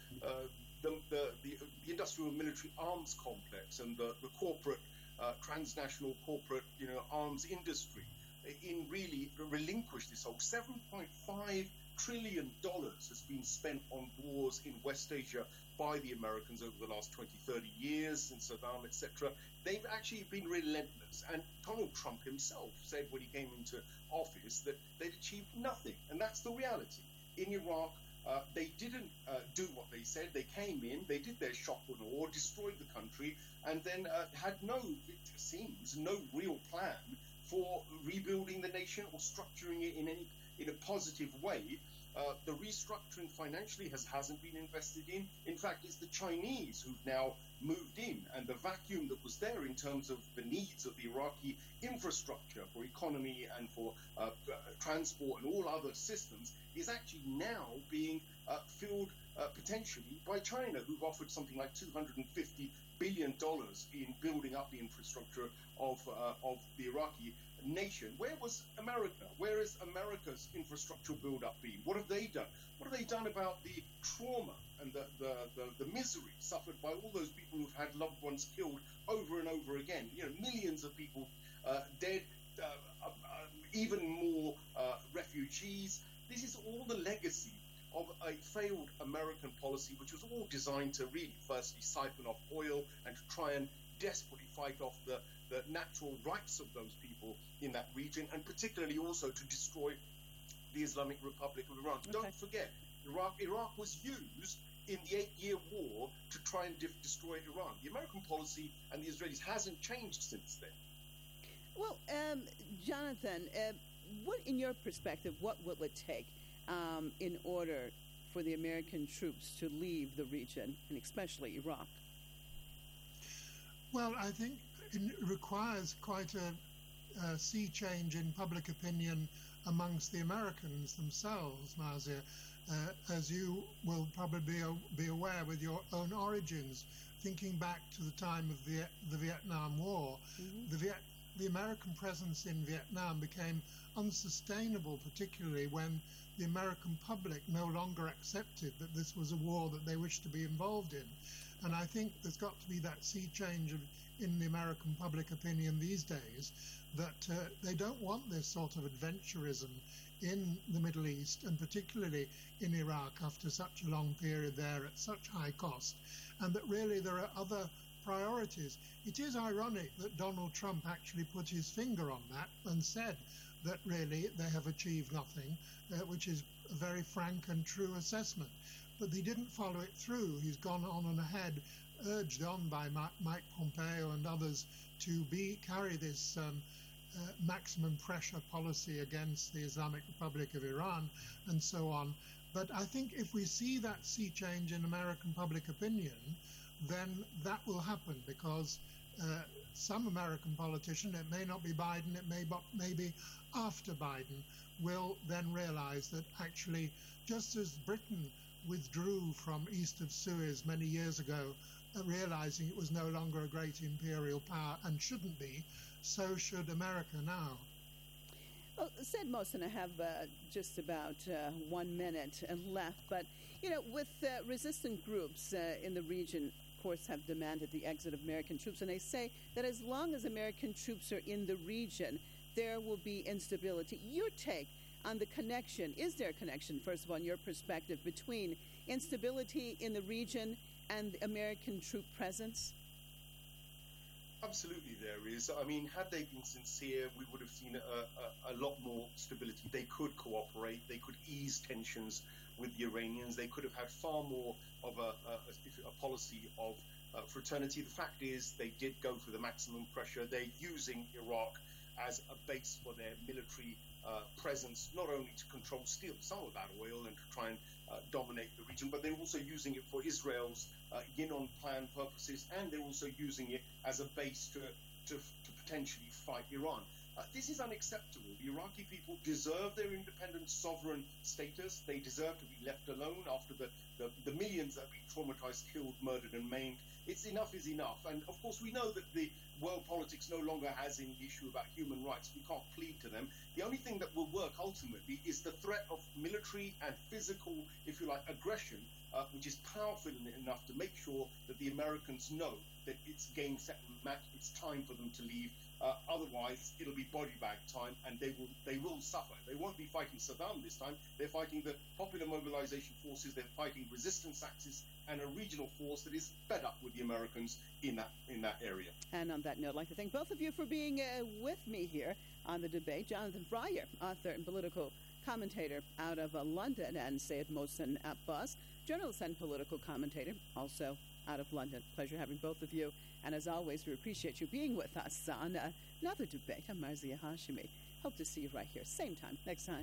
[SPEAKER 17] industrial military arms complex and the corporate transnational corporate arms industry in really relinquish this whole $7.5 trillion has been spent on wars in West Asia by the Americans over the last 20, 30 years, in Saddam, etc. They've actually been relentless. And Donald Trump himself said when he came into office that they'd achieved nothing. And that's the reality. In Iraq, they didn't do what they said. They came in, they did their shock and awe, destroyed the country, and then had it seems, no real plan for rebuilding the nation or structuring it in a positive way. The restructuring financially hasn't been invested in. In fact, it's the Chinese who've now moved in, and the vacuum that was there in terms of the needs of the Iraqi infrastructure for economy and for transport and all other systems is actually now being filled potentially by China, who've offered something like $250 billion in building up the infrastructure of the Iraqi nation. Where was America? Where has America's infrastructural build-up been? What have they done? What have they done about the trauma and the misery suffered by all those people who've had loved ones killed over and over again? Millions of people dead, even more refugees. This is all the legacy of a failed American policy, which was all designed to really firstly siphon off oil and to try and desperately fight off the natural rights of those people in that region, and particularly also to destroy the Islamic Republic of Iran. Okay. Don't forget, Iraq was used in the 8-year war to try and destroy Iran. The American policy and the Israelis hasn't changed since then.
[SPEAKER 13] Well, Jonathan, what, in your perspective, what will it take in order for the American troops to leave the region, and especially Iraq?
[SPEAKER 16] Well, I think it requires quite a sea change in public opinion amongst the Americans themselves, Mazia. As you will probably be aware with your own origins, thinking back to the time of the Vietnam War, the American presence in Vietnam became unsustainable, particularly when the American public no longer accepted that this was a war that they wished to be involved in. And I think there's got to be that sea change in the American public opinion these days, that they don't want this sort of adventurism in the Middle East, and particularly in Iraq after such a long period there at such high cost, and that really there are other priorities. It is ironic that Donald Trump actually put his finger on that and said that really they have achieved nothing, which is a very frank and true assessment. But he didn't follow it through. He's gone on and ahead, urged on by Mike Pompeo and others to carry this maximum pressure policy against the Islamic Republic of Iran and so on. But I think if we see that sea change in American public opinion, then that will happen, because some American politician, it may not be Biden, it may be after Biden, will then realize that actually, just as Britain withdrew from east of Suez many years ago realizing it was no longer a great imperial power and shouldn't be, so should America now.
[SPEAKER 13] Well, Said Mohsen, I have just about 1 minute left, but, with resistant groups in the region, of course, have demanded the exit of American troops, and they say that as long as American troops are in the region, there will be instability. Your take on the connection, is there a connection, first of all, in your perspective, between instability in the region and American troop presence?
[SPEAKER 17] Absolutely there is. I mean, had they been sincere, we would have seen a lot more stability. They could cooperate. They could ease tensions with the Iranians. They could have had far more of a policy of fraternity. The fact is they did go for the maximum pressure. They're using Iraq as a base for their military presence, not only to steal some of that oil and to try and dominate the region, but they're also using it for Israel's Yinon plan purposes, and they're also using it as a base to potentially fight Iran. This is unacceptable. The Iraqi people deserve their independent sovereign status. They deserve to be left alone after the millions that have been traumatized, killed, murdered, and maimed. Enough is enough. And of course, we know that the world politics no longer has any issue about human rights. We can't plead to them. The only thing that will work ultimately is the threat of military and physical, if you like, aggression, which is powerful enough to make sure that the Americans know that it's game, set, and match. It's time for them to leave. Otherwise, it'll be body bag time, and they will suffer. They won't be fighting Saddam this time. They're fighting the Popular Mobilization Forces. They're fighting Resistance Axis and a regional force that is fed up with the Americans in that area. And
[SPEAKER 13] on that note, I'd like to thank both of you for being with me here on the debate. Jonathan Fryer, author and political commentator out of London, and Said Mohsen Abbas, journalist and political commentator, also out of London. Pleasure having both of you. And as always, we appreciate you being with us on another debate. I'm Marzieh Hashemi. Hope to see you right here, same time, next time.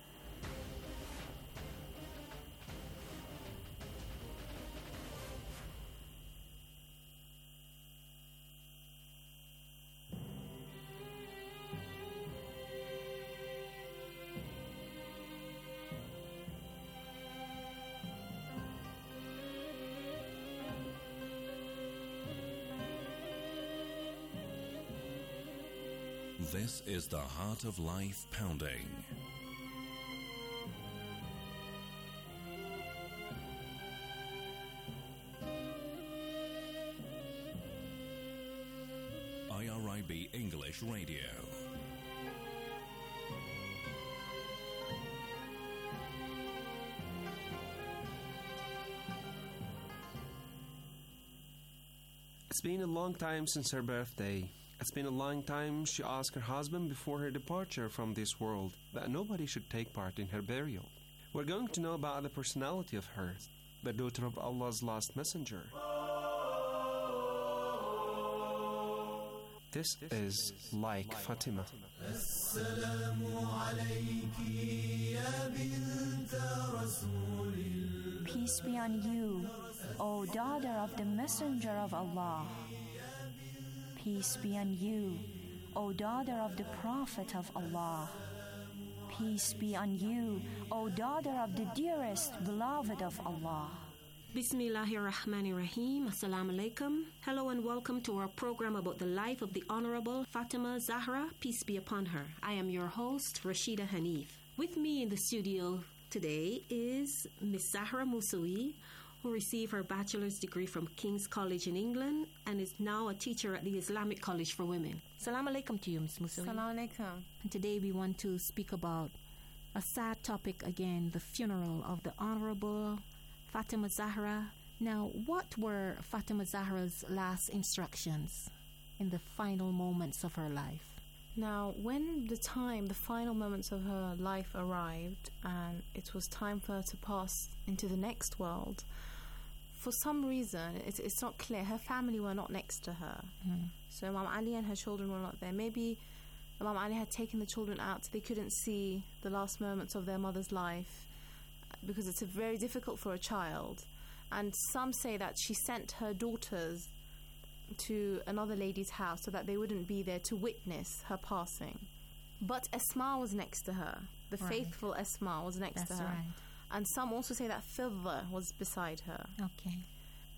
[SPEAKER 1] This is the Heart of Life Pounding. IRIB English Radio.
[SPEAKER 18] It's been a long time since her birthday. It's been a long time she asked her husband before her departure from this world that nobody should take part in her burial. We're going to know about the personality of her, the daughter of Allah's last messenger. This is Like Fatima.
[SPEAKER 14] Peace be on you, O daughter of the messenger of Allah. Peace be on you, O daughter of the Prophet of Allah. Peace be on you, O daughter of the dearest beloved of Allah.
[SPEAKER 19] Bismillahirrahmanirrahim. Assalamu alaikum. Hello and welcome to our program about the life of the Honorable Fatima Zahra, peace be upon her. I am your host, Rashida Hanif. With me in the studio today is Miss Zahra Moussaoui, who received her bachelor's degree from King's College in England and is now a teacher at the Islamic College for Women. Salam alaikum to you, Ms. Moussaoui.
[SPEAKER 20] Salam alaikum.
[SPEAKER 19] And today we want to speak about a sad topic again, the funeral of the Honorable Fatima Zahra. Now, what were Fatima Zahra's last instructions in the final moments of her life?
[SPEAKER 20] Now, when the final moments of her life arrived and it was time for her to pass into the next world, for some reason, it's not clear, her family were not next to her. So Imam Ali and her children were not there. Maybe Imam Ali had taken the children out so they couldn't see the last moments of their mother's life, because it's very difficult for a child. And some say that she sent her daughters to another lady's house so that they wouldn't be there to witness her passing. But Asma was next to her. The faithful Asma was next to her.
[SPEAKER 19] Right.
[SPEAKER 20] And some also say that Fidda was beside her.
[SPEAKER 19] Okay.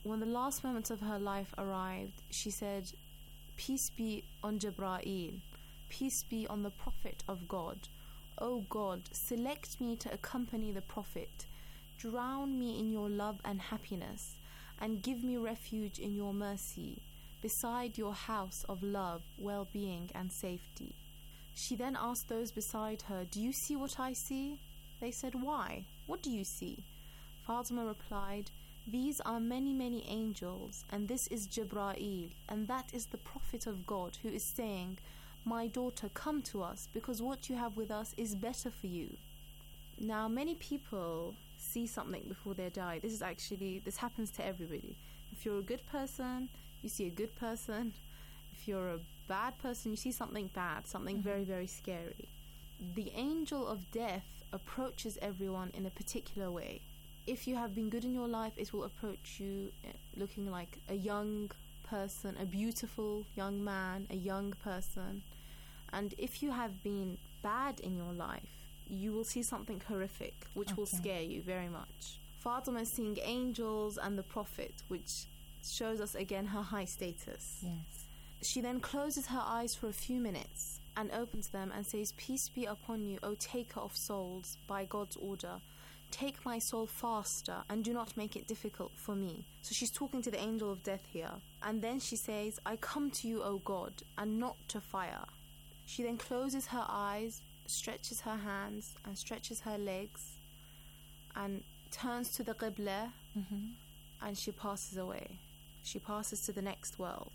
[SPEAKER 20] when the last moments of her life arrived, she said, "Peace be on Jibreel, peace be on the Prophet of God. O God, select me to accompany the Prophet. Drown me in your love and happiness, and give me refuge in your mercy, beside your house of love, well-being, and safety." She then asked those beside her, "Do you see what I see?" They said, "Why? What do you see?" Fatima replied, "These are many, many angels, and this is Jibreel, and that is the Prophet of God who is saying, 'My daughter, come to us, because what you have with us is better for you.'" Now, many people see something before they die. This happens to everybody. If you're a good person, you see a good person. If you're a bad person, you see something bad, something very, very scary. The angel of death approaches everyone in a particular way. If you have been good in your life, it will approach you looking like a young person, a beautiful young man, a young person. And if you have been bad in your life, you will see something horrific, which will scare you very much. Fatima is seeing angels and the Prophet, which shows us again her high status.
[SPEAKER 19] Yes.
[SPEAKER 20] She then closes her eyes for a few minutes and opens them and says, "Peace be upon you, O taker of souls, by God's order. Take my soul faster and do not make it difficult for me." So she's talking to the angel of death here. And then she says, "I come to you, O God, and not to fire." She then closes her eyes, stretches her hands and stretches her legs and turns to the Qibla, and she passes away. She passes to the next world.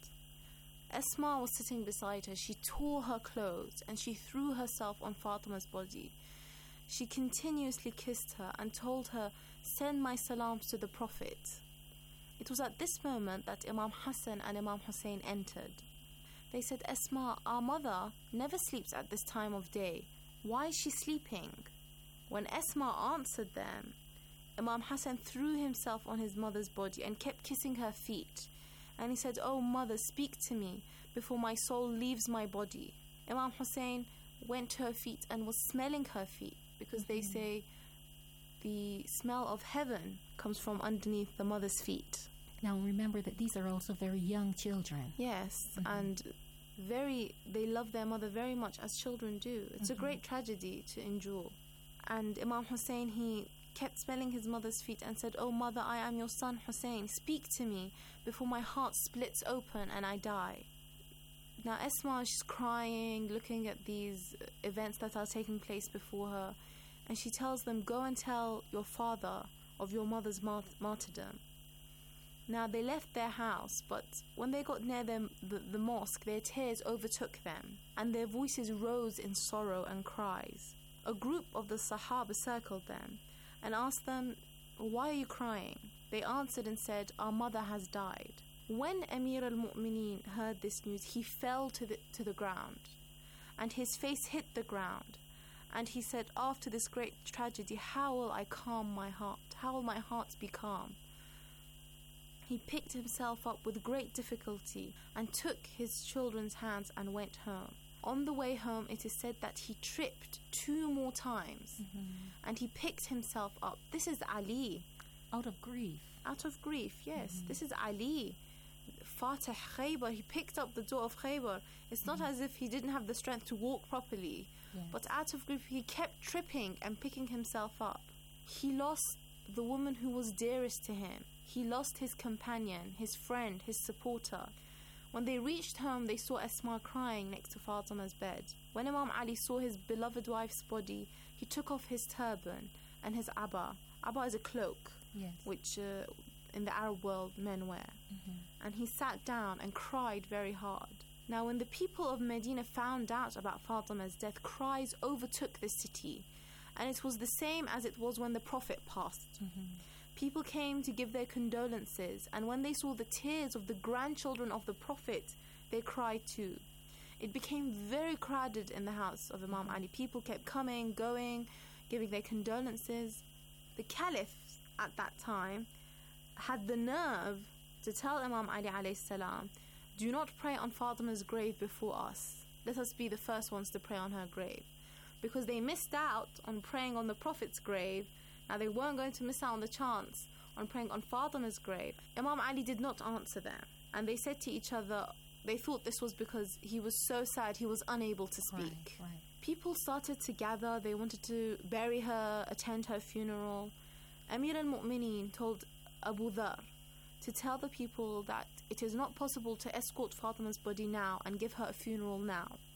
[SPEAKER 20] Esma was sitting beside her. She tore her clothes and she threw herself on Fatima's body. She continuously kissed her and told her, "Send my salams to the Prophet." It was at this moment that Imam Hassan and Imam Hussein entered. They said, "Esma, our mother never sleeps at this time of day. Why is she sleeping?" When Esma answered them, Imam Hassan threw himself on his mother's body and kept kissing her feet. And he said, "Oh mother, speak to me before my soul leaves my body." Imam Hussein went to her feet and was smelling her feet, because they say the smell of heaven comes from underneath the mother's feet.
[SPEAKER 19] Now remember that these are also very young children.
[SPEAKER 20] Yes, and they love their mother very much, as children do. It's a great tragedy to endure. And Imam Hussein, he kept smelling his mother's feet and said, "Oh mother, I am your son Hussein. Speak to me before my heart splits open and I die." Now Esma, she's crying, looking at these events that are taking place before her, and she tells them, "Go and tell your father of your mother's martyrdom." Now they left their house, but when they got near the mosque, their tears overtook them, and their voices rose in sorrow and cries. A group of the Sahaba circled them and asked them, "Why are you crying?" They answered and said, "Our mother has died." When Amir al-Mu'mineen heard this news, he fell to the ground, and his face hit the ground, and he said, "After this great tragedy, how will I calm my heart? How will my heart be calm?" He picked himself up with great difficulty and took his children's hands and went home. On the way home, it is said that he tripped 2 more times, and he picked himself up. This is Ali.
[SPEAKER 19] Out of grief.
[SPEAKER 20] Out of grief, yes. This is Ali. Fatih Khaybar, he picked up the door of Khaybar. It's not as if he didn't have the strength to walk properly, but out of grief, he kept tripping and picking himself up. He lost the woman who was dearest to him. He lost his companion, his friend, his supporter. When they reached home, they saw Esma crying next to Fatima's bed. When Imam Ali saw his beloved wife's body, he took off his turban and his abba. Abba is a cloak, which in the Arab world men wear. And he sat down and cried very hard. Now when the people of Medina found out about Fatima's death, cries overtook the city. And it was the same as it was when the Prophet passed. People came to give their condolences, and when they saw the tears of the grandchildren of the Prophet, they cried too. It became very crowded in the house of Imam Ali. People kept coming, going, giving their condolences. The Caliph at that time had the nerve to tell Imam Ali alayhi salam, "Do not pray on Fatima's grave before us. Let us be the first ones to pray on her grave." Because they missed out on praying on the Prophet's grave. Now they weren't going to miss out on the chance on praying on Fatima's grave, Imam Ali did not answer them. And they said to each other, they thought this was because he was so sad he was unable to speak.
[SPEAKER 12] Right.
[SPEAKER 20] People started to gather, they wanted to bury her, attend her funeral. Amir al-Mu'mineen told Abu Dhar to tell the people that it is not possible to escort Fatima's body now and give her a funeral now.